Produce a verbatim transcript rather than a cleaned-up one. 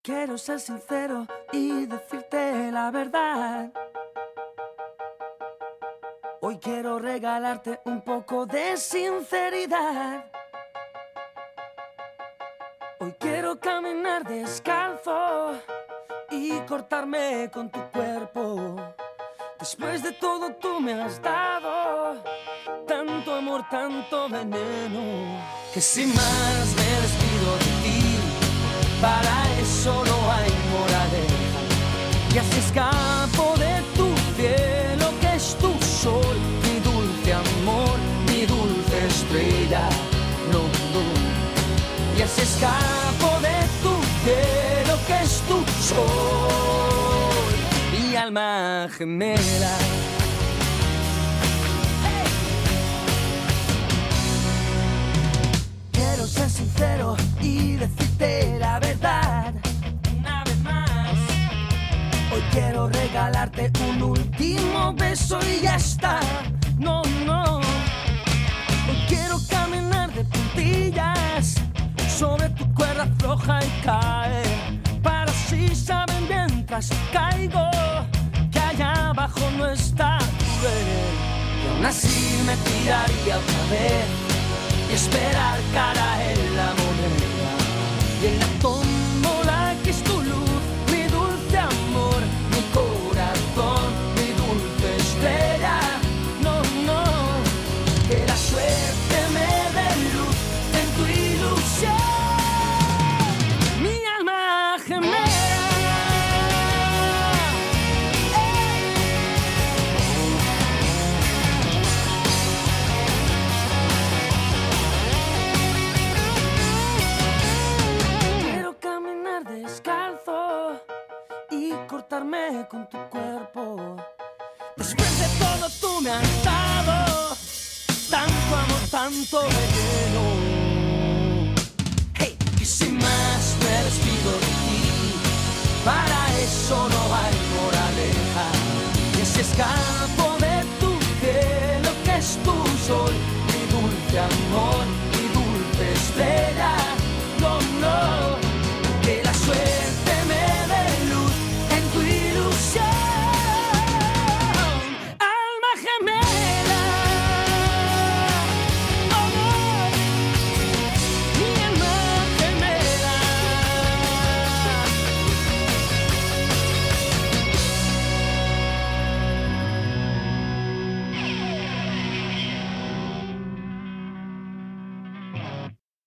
Quiero ser sincero y decirte la verdad. Hoy quiero regalarte un poco de sinceridad. Hoy quiero caminar descalzo y cortarme con tu cuerpo. Después de todo tú me has dado tanto amor, tanto veneno, que sin más me despido de ti. Para eso no hay moraleja, y así escapo de tu cielo, que es tu sol, mi dulce amor, mi dulce estrella. No, no. Y así escapo de tu cielo, que es tu sol, mi alma gemela. ¡Hey! Quiero ser sincero y decirte la verdad. Una vez más, hoy quiero regalarte un último beso y ya está. No, no. Hoy quiero caminar de puntillas sobre tu cuerda floja y caer, para así saber mientras caigo que allá abajo no está tu querer. Y aún así me tiraría otra vez y esperar cara en la moneda, y en la tómbola que es tu luz, mi dulce amor, mi corazón, mi dulce estrella. No, no, que la suerte me dé luz en tu ilusión, mi alma gemela. Descalzo y cortarme con tu cuerpo. Después de todo tú me has dado tanto amor, tanto veneno. Hey, y sin más me despido de ti. Para eso no hay moraleja, y si escapo de tu cielo, que es tu sol, mi dulce amor, mi dulce estrella.